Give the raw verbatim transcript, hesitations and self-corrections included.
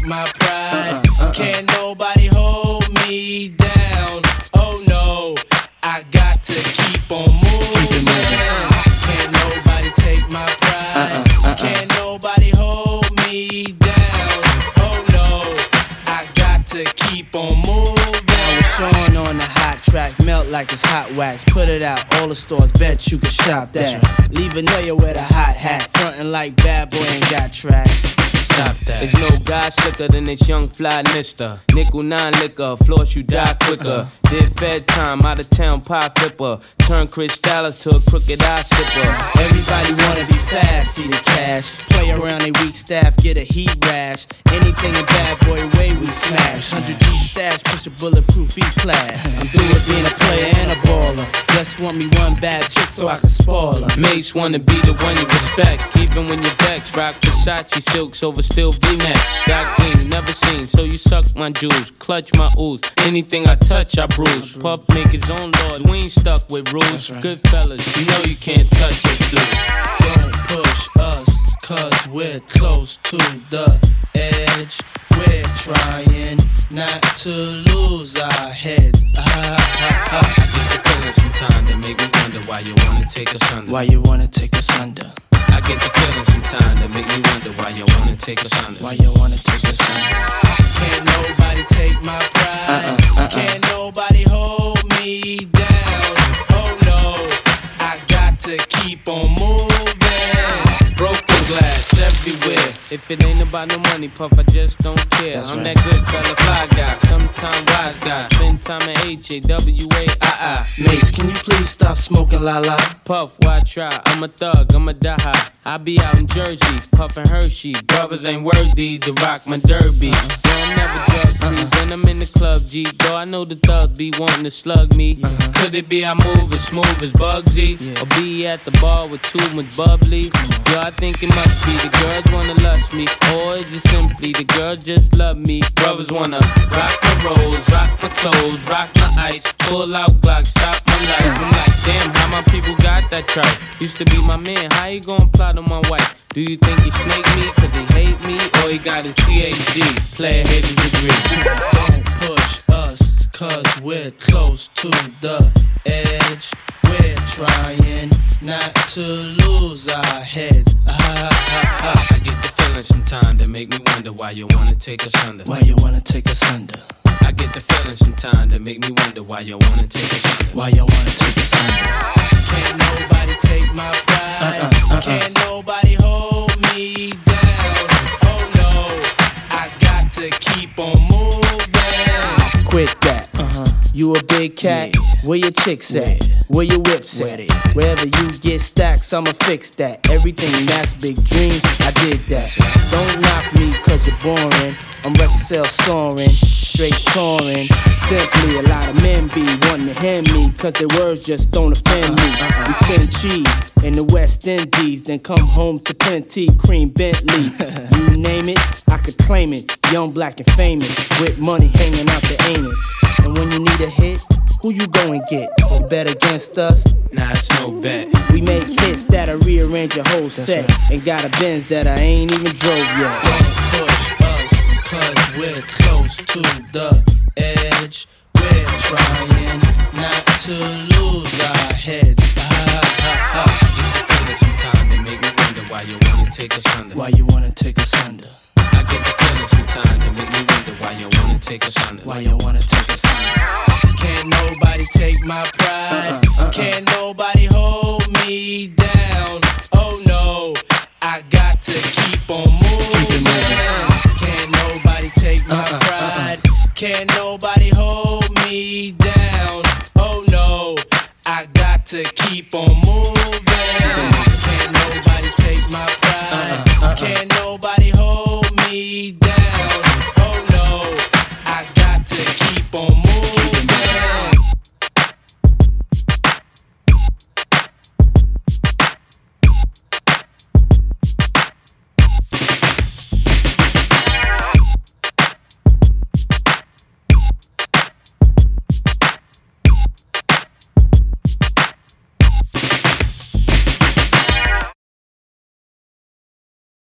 take my pride. Can't nobody hold me down. Oh no, I got to keep on moving. Can't nobody take my pride. Can't nobody hold me down. Oh no, I got to keep on moving. Sean on the hot track, melt like it's hot wax. Put it out, all the stores, bet you can shop that. Right. Leave a nigga with a hot hat, frontin' like bad boy ain't got tracks. Stop that. There's no guy slicker than this young fly mister. Nickel nine liquor, floss you die quicker. Did fed time, out of town pie flipper. Turn Chris Dallas to a crooked eye sipper. Everybody wanna be fast, see the cash. Play around they weak staff, get a heat rash. Anything a bad boy way we smash. Hundred deep stash, push a bulletproof E-class. I'm through with being a player and a baller. Just want me one bad chick so I can spoil her. Mates wanna be the one you respect, even when you're vexed. Rock Versace silks over still V-necks. Got green, never seen, so you suck my jewels. Clutch my ooze, anything I touch I bruise. Puff make his own laws, we ain't stuck with rules. Good fellas, you know you can't touch us, dude. Don't push us, cause we're close to the edge. We're trying not to lose our heads. Ah, ah, ah. I get the feeling sometimes that make me wonder why you wanna take us under. Why you wanna take us under? I get the feeling sometimes that make me wonder why you wanna take us under. Why you wanna take us under? Can't nobody take my pride. Uh-uh, uh-uh. Can't nobody hold me down. Oh no, I got to keep on moving. Broken glass everywhere. If it ain't about no money, Puff, I just don't care. That's I'm right. That good fella, fly guy, sometime wise guy. Spend time at H A W A I I. Mace, can you please stop smoking la la? Puff, why try? I'm a thug, I'm a die high. I be out in Jersey, puffin' Hershey. Brothers ain't worthy to rock my derby. Uh-huh. No, I'm never drug free uh-huh. when I'm in the club, G. Though I know the thugs be wanting to slug me. Uh-huh. Could it be I move as smooth as Bugsy? Yeah. Or be at the bar with too much bubbly? Uh-huh. Yo, I think it must be the girls wanna lust me. Or is it simply the girls just love me? Brothers wanna rock my rolls, rock my clothes, rock my ice. Pull out Glock, stop my life. I'm like, damn, how my people got that tripe? Used to be my man, how you gon' plot on my wife? Do you think he snake me cause he hate me? Or he got his P H D, player hating degree? Don't push us cause we're close to the edge. We're trying not to lose our heads. Ah, ah, ah. I get the feeling sometimes that make me wonder why you wanna take us under. Why you wanna take us under? I get the feeling sometimes that make me wonder why you wanna take us under. Why you wanna take us under? Can't nobody take my pride. Uh-uh, uh-uh. Can't nobody hold me down. Oh no, I got to keep on moving. Quit that. Uh-huh. You a big cat? Yeah. Where your chicks at? Yeah. Where your whips at? Wherever you get stacks, I'ma fix that. Everything that's big dreams, I did that. Don't knock me cause you're boring. I'm record sales soaring, straight touring. Simply a lot of men be wanting to hand me cause their words just don't offend me. We spin cheese in the West Indies, then come home to plenty cream Bentleys. You name it, I could claim it. Young, black, and famous, with money hanging out the anus. And when you need a hit, who you go and get? Bet against us? Nah, it's no bet. We make hits that'll rearrange your whole set. Right. And got a Benz that I ain't even drove yet. Don't push us, cause we're close to the edge. We're trying not to lose our heads. Ah, ah, ah. I get the feeling sometimes that make me wonder why you wanna take us under. Why you wanna take us under? I get the feeling sometimes that make me wonder why you wanna take us under. Why you wanna take us under? Can't nobody take my pride. Uh-uh, uh-uh. Can't nobody hold me down. Oh no, I got to keep on moving. Can't nobody take my uh-uh, pride. Uh-uh. Can't nobody hold me down. Oh no, I got to keep on moving. Can't nobody take my pride. Uh-uh, uh-uh. Can't nobody hold me down.